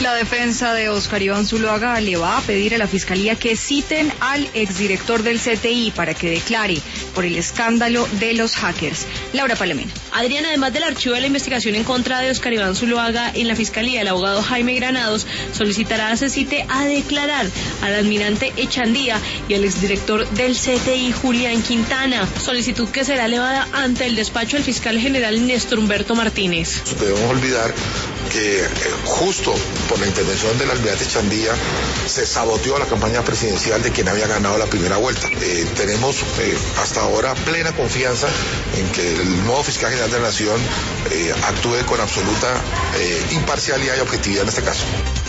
La defensa de Óscar Iván Zuluaga le va a pedir a la Fiscalía que citen al exdirector del CTI para que declare por el escándalo de los hackers. Laura Palomino. Adriana, además del archivo de la investigación en contra de Óscar Iván Zuluaga en la Fiscalía, el abogado Jaime Granados solicitará se cite a declarar al almirante Echandía y al exdirector del CTI, Julián Quintana, solicitud que será elevada ante el despacho del fiscal general Néstor Humberto Martínez. No debemos olvidar que justo por la intervención del almirante Echandía se saboteó la campaña presidencial de quien había ganado la primera vuelta. Tenemos hasta ahora plena confianza en que el nuevo fiscal general de la Nación actúe con absoluta imparcialidad y objetividad en este caso.